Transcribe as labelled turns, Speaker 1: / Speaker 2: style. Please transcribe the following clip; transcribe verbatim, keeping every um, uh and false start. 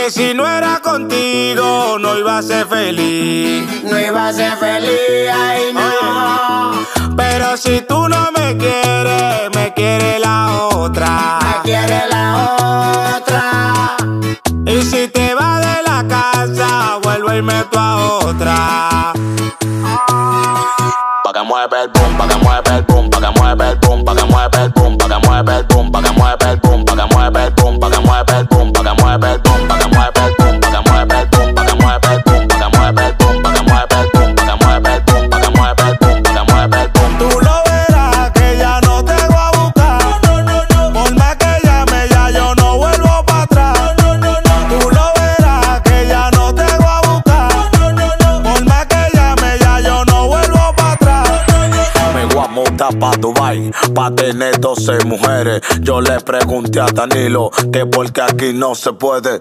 Speaker 1: Que si no era contigo no iba a ser feliz.
Speaker 2: No iba a ser feliz, ay no.
Speaker 1: Pero si tú no me quieres, me quiere la otra.
Speaker 2: Me quiere la otra.
Speaker 1: Y si te vas de la casa, vuelvo y meto a otra. Pa' que mueve el boom, pa' que mueve el boom, pa' que mueve el boom, pa' que mueve el boom, pa' que mueve el boom, pa' que mueve el boom, pa' que mueve el boom, pa' que mueve el boom, pa' que mueve el boom, pa' que mueve el boom, pa' que mueve el boom, pa' que mueve el boom, pa' que mueve el boom, pa' que mueve el boom, pa' que mueve el boom, pa' que mueve el boom, pa' que mueve el boom. Tú lo verás que ya no te voy a buscar. Por más que llame ya yo no vuelvo para atrás. Tú lo verás que ya no te voy a buscar. Por más que llame ya yo no vuelvo para atrás. Me voy a montar pa' Dubai, pa' tener doce mujeres. Yo le pregunté a Danilo que porque aquí no se puede.